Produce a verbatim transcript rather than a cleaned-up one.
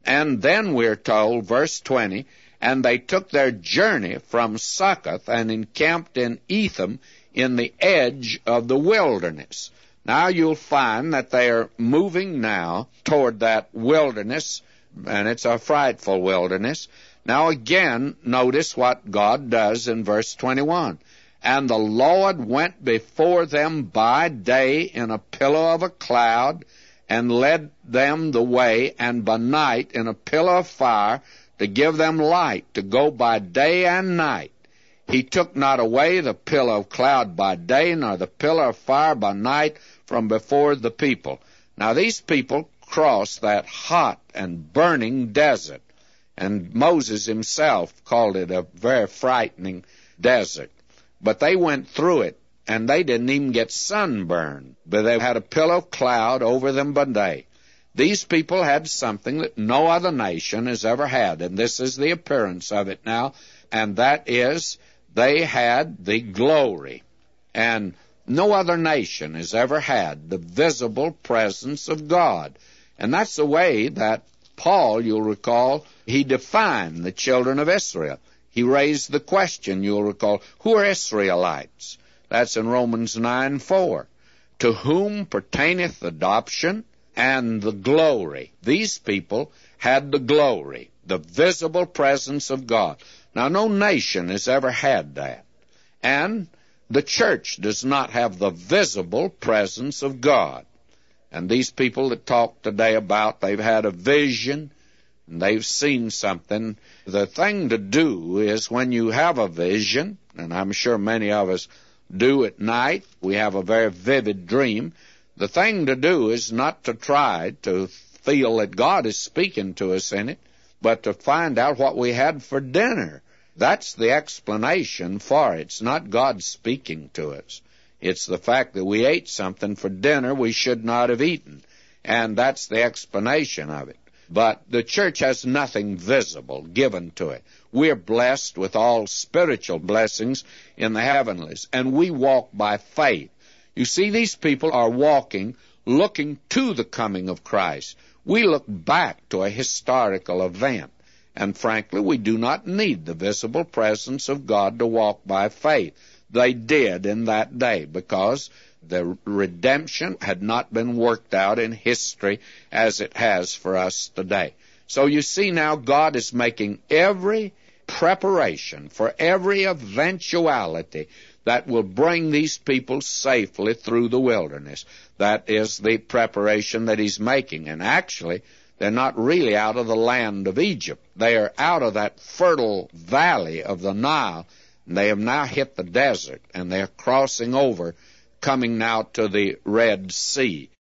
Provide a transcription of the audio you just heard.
And then we're told, verse twenty, and they took their journey from Succoth and encamped in Etham in the edge of the wilderness. Now you'll find that they are moving now toward that wilderness, and it's a frightful wilderness. Now again, notice what God does in verse twenty-one. And the Lord went before them by day in a pillar of a cloud, and led them the way, and by night in a pillar of fire, to give them light, to go by day and night. He took not away the pillar of cloud by day, nor the pillar of fire by night from before the people. Now these people crossed that hot and burning desert, and Moses himself called it a very frightening desert. But they went through it, and they didn't even get sunburned, but they had a pillar of cloud over them by day. These people had something that no other nation has ever had, and this is the appearance of it now, and that is they had the glory. And no other nation has ever had the visible presence of God. And that's the way that Paul, you'll recall, he defined the children of Israel. He raised the question, you'll recall, who are Israelites? That's in Romans nine four. To whom pertaineth adoption and the glory. These people had the glory, the visible presence of God. Now, no nation has ever had that. And the church does not have the visible presence of God. And these people that talk today about they've had a vision, and they've seen something, the thing to do is when you have a vision, and I'm sure many of us do at night, we have a very vivid dream, the thing to do is not to try to feel that God is speaking to us in it, but to find out what we had for dinner. That's the explanation for it. It's not God speaking to us. It's the fact that we ate something for dinner we should not have eaten, and that's the explanation of it. But the church has nothing visible given to it. We're blessed with all spiritual blessings in the heavenlies, and we walk by faith. You see, these people are walking, looking to the coming of Christ. We look back to a historical event, and frankly, we do not need the visible presence of God to walk by faith. They did in that day because the redemption had not been worked out in history as it has for us today. So you see now God is making every preparation for every eventuality that will bring these people safely through the wilderness. That is the preparation that he's making. And actually, they're not really out of the land of Egypt. They are out of that fertile valley of the Nile. And they have now hit the desert, and they're crossing over, coming now to the Red Sea.